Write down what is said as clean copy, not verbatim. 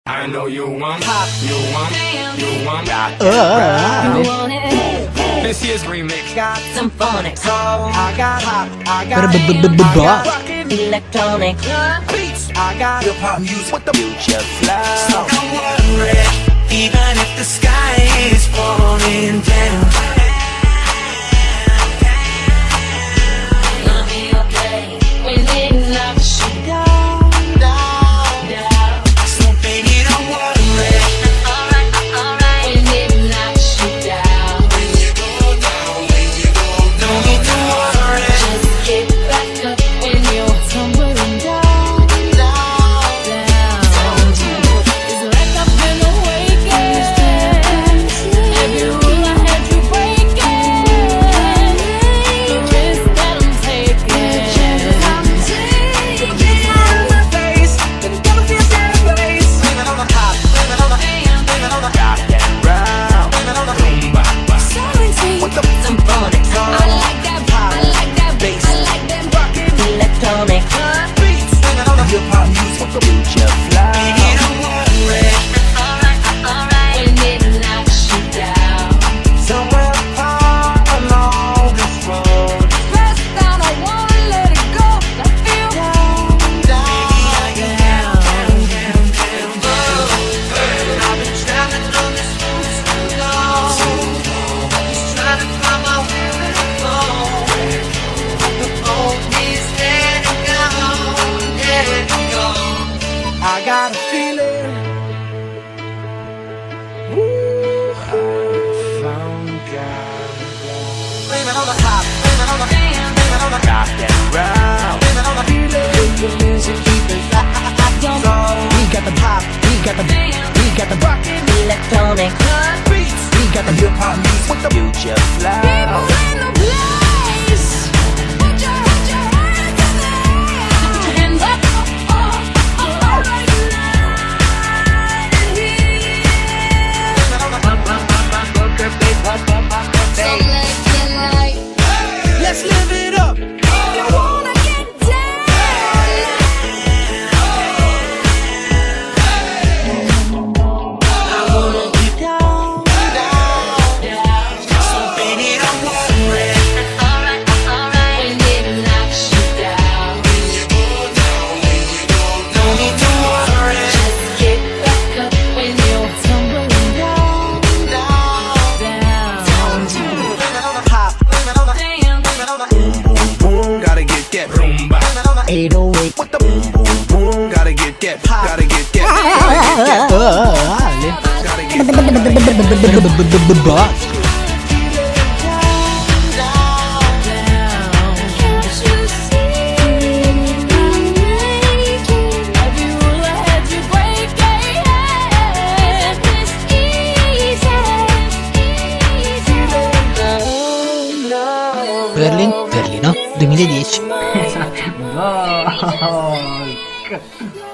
I know you want pop, you want rock, You want it? This year's remix Got some phonics. I got pop, I got Rocket, electronic beats, I got hip hop music with the future flow. Don't worry, even if the sky is falling down. Gonna be okay when it knocks you down. So baby, don't worry. Alright, when it knocks you down. When you go down, don't need to worry. Just get back up when you're tumbling down. It's like I've been awakened. Every rule I had you breaking. The risk that I'm taking. My face, and it never feels out of place. Blame it on the pop, blame it on the blame it on the rock and roll, blame it on the rumba. With the Some phonics. I like that pop, I like that bass, I like that rocket, electronic beats, blame it on the hip hop music with the future flow. Baby, don't worry. when it knocks you down. Somewhere far along this road, Press down, I wanna let it go. I feel down. I've been traveling on this road so long, just trying to find my way home. The phone is letting go, letting go. I got a feeling. Ooh, I found God. Blame it on the pop, blame it on the blame it on the rock and roll, blame it on the feeling. The music keep it locked. We got the pop, we got the rocket, Electronic beats, we got the hip hop music with the future flow. in the place. Put your hands in the air. Put your hands up. Right So let's get light. Let's live it up. You wanna get down. I wanna get down. So baby, don't worry. Alright, when it knocks you down. Don't need to worry. Just get back up when you're tumbling down. Blame it on the pop, blame it on the blame it on the boom boom boom. Gotta get that rumba. Blame it on the 808. with the boom boom boom. Gotta get that pop, gotta get that. Gotta get that. Boss. Berlino 2010. No.